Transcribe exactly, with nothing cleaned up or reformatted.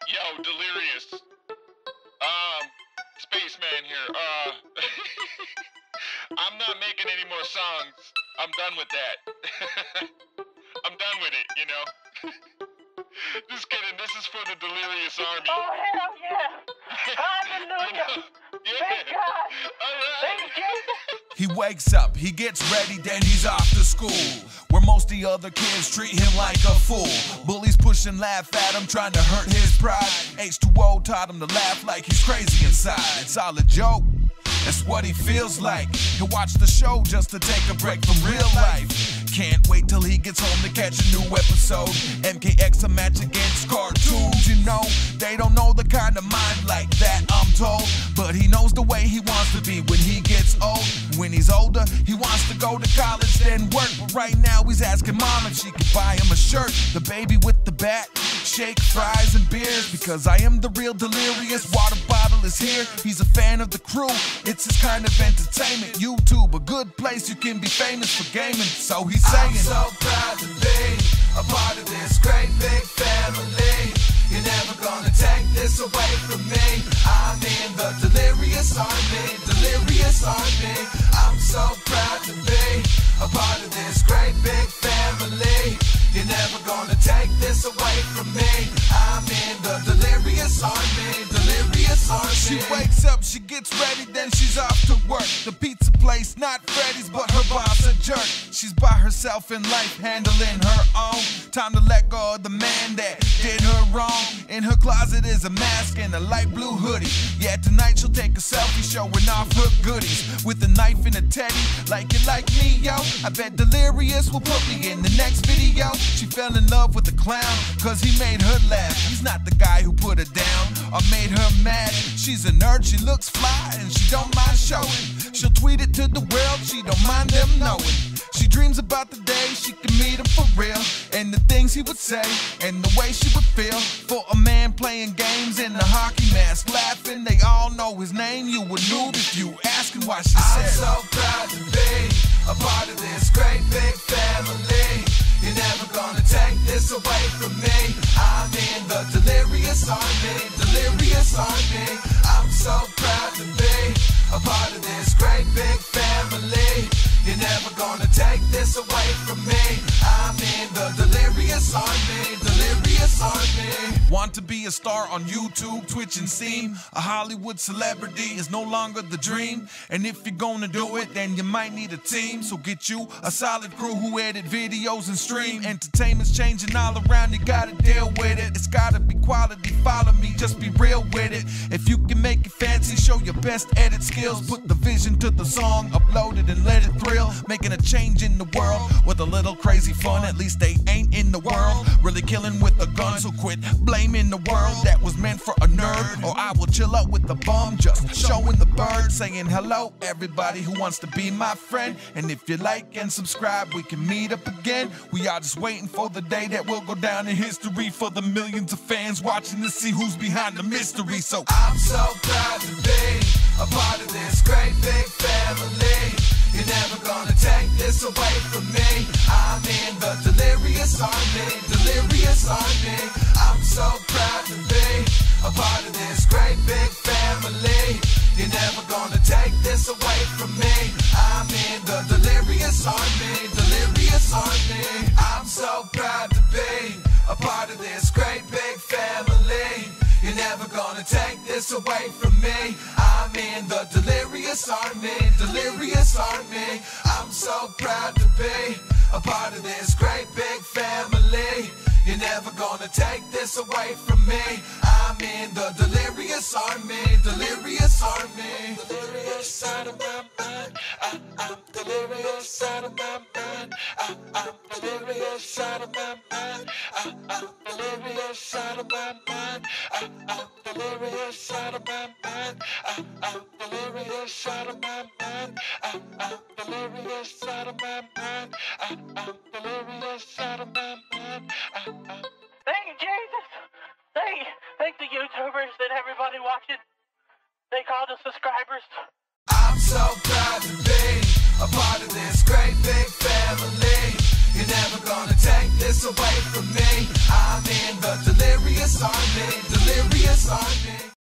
Yo, Delirious. Um, Spaceman here. Uh, I'm not making any more songs. I'm done with that. I'm done with it, you know? Just kidding. This is for the Delirious Army. Oh, hell yeah. Hallelujah. Yeah. Thank God. All right. Thank Jesus. He wakes up, he gets ready, then he's off to school, where most the other kids treat him like a fool. Bullies push and laugh at him, trying to hurt his pride. H two O taught him to laugh like he's crazy inside. It's all a joke, that's what he feels like. He'll watch the show just to take a break from real life. Can't wait till he gets home to catch a new episode. M K X a match against cartoons, you know. They don't know the kind of mind like that, I'm told. But he knows the way he wants to be when he gets old. When he's older, he wants to go to college, then work. But right now he's asking mom if she can buy him a shirt. The baby with the bat, shake, fries, and beers. Because I am the real Delirious, water bottle is here. He's a fan of the crew, it's his kind of entertainment. YouTube, a good place you can be famous for gaming. So he's saying, I'm so proud to be a part of this great big family. You're never gonna take this away from me. I'm in the Delirious Army, Delirious Army. I'm so proud to be a part of this great big family. You're never gonna take this away from me. I'm in the Delirious Army, Delirious Army. She wakes up, she gets ready, then she's off to work. The pizza place, not Freddy's, but her boss a jerk. She's by herself in life, handling her own. Time to let go of the man that did her wrong. In her closet is a mask and a light blue hoodie. Yeah, tonight she'll take a selfie showing off her goodies, with a knife and a teddy, like it like me, yo. I bet Delirious will put me in the next video. She fell in love with the clown, cause he made her laugh. He's not the guy who put her down or made her mad. She's a nerd, she looks fly, and she don't mind showing. She'll tweet it to the world, she don't mind them knowing. She dreams about the day she can meet him for real, and the things he would say, and the way she would feel. For a man playing games in a hockey mask, laughing, they all know his name. You would noob if you asking why she I'm said, so proud to be a part of this great big family. You're never gonna take this away from me. I'm in the Delirious Army, Delirious Army. I'm so proud to be a part of this great big family. You're never gonna take this away from me. I'm in the Delirious Army, Delirious Army. Want to be a star on YouTube, Twitch, and Steam? A Hollywood celebrity is no longer the dream. And if you're gonna do it, then you might need a team. So get you a solid crew who edit videos and stream. Entertainment's changing all around, you gotta deal with it. It's gotta be quality, follow me, just be real with it. If you can make it fancy, show your best edit skills. Put the vision to the song, upload it and let it thrill. Making a change in the world with a little crazy fun. At least they ain't in the world really killing with a gun. So quit blaming the world that was meant for a nerd, or I will chill out with the bum, just showing the bird, saying hello everybody who wants to be my friend. And if you like and subscribe, we can meet up again. We are just waiting for the day that will go down in history, for the millions of fans watching to see who's behind the mystery. So I'm so proud to be a part of this great big family. You're never gonna take this away from me. I'm in the Delirious Army, Delirious Army. I'm so proud to be a part of this great big family. You're never gonna take this away from me. I'm in the Delirious Army, Delirious Army. I'm so proud to be a part of this great big family. You're never gonna take this away from me. I'm in the Delirious Army, Delirious Army. I'm so proud to be a part of this great big family. You're never gonna take this away from me. I'm in the Delirious Army, Delirious Army. Delirious out of my mind. I, I'm delirious out of my mind. I, I'm delirious out of my mind. I, I'm delirious out of my mind. I, I'm delirious out of my mind. I, I'm delirious out of my mind. I, I'm delirious out of my mind. I, I'm delirious out of my mind. I, I'm Thank you, Jesus. Thank, thank the YouTubers and everybody watching. Thank all the subscribers. I'm so proud to be a part of this great big family. You're never gonna take this away from me. I'm in the Delirious Delirious Army, Delirious Army.